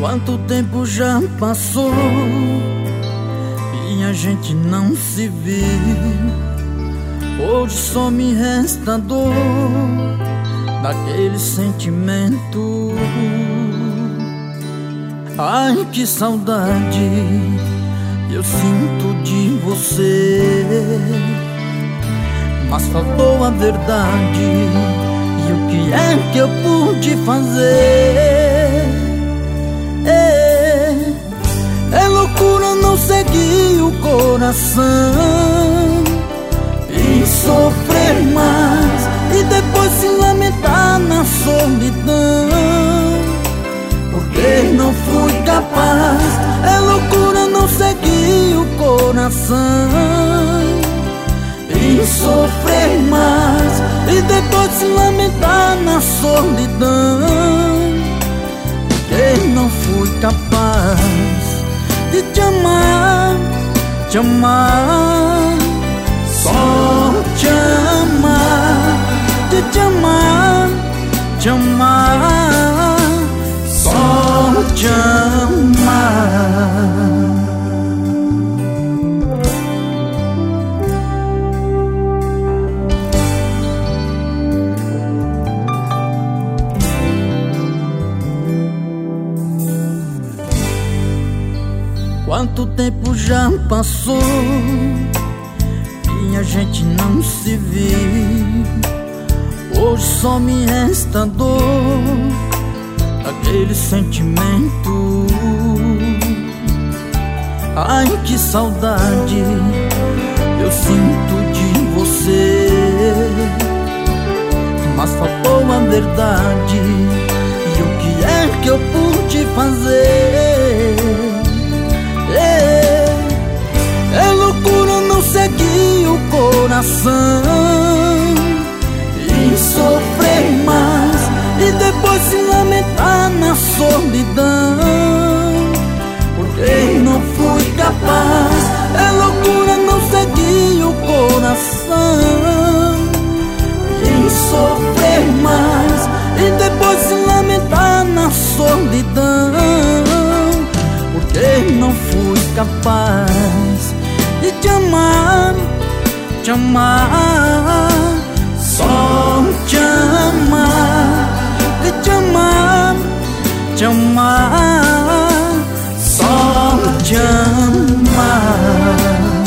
Quanto tempo já passou e a gente não se viu. Hoje só me resta dor daquele sentimento. Ai, que saudade eu sinto de você, mas faltou a verdade. E o que é que eu pude fazer? É loucura não seguir o coração e sofrer mais, e depois se lamentar na solidão, porque não fui capaz. É loucura não seguir o coração e sofrer mais, e depois se lamentar na solidão, porque não fui capaz de te amar, só te amar, de te amar, só te amar. Quanto tempo já passou e a gente não se viu. Hoje só me resta dor daquele sentimento. Ai, que saudade eu sinto de você, mas faltou a verdade. E o que é que eu pude fazer? É loucura não seguir o coração e sofrer mais, e depois se lamentar na solidão, porque não fui capaz. É loucura não seguir o coração e sofrer mais, e depois se lamentar na solidão, porque não fui capaz de te amar, só te amar, de te amar, só te amar.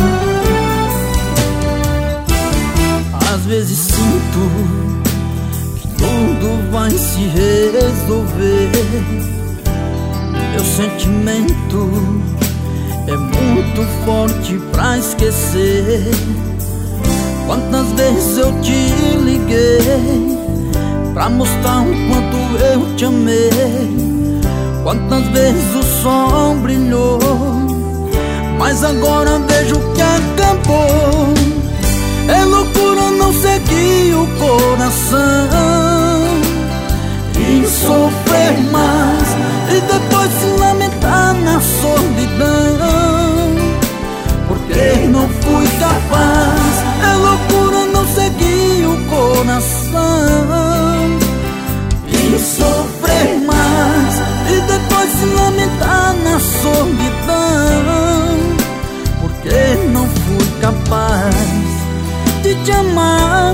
Às vezes sinto que tudo vai se resolver. Meu sentimento é muito forte pra esquecer. Quantas vezes eu te liguei pra mostrar o quanto eu te amei. Quantas vezes o sol brilhou, mas agora vejo que acabou. É loucura não seguir o coração e sofrer mais, e depois se lamentar na solidão, porque não fui capaz. É loucura não seguir o coração e sofrer mais, e depois se lamentar na solidão, porque não fui capaz de te amar,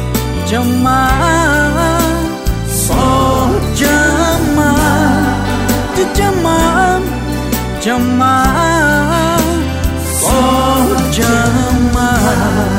só te amar, de te amar, só te amar.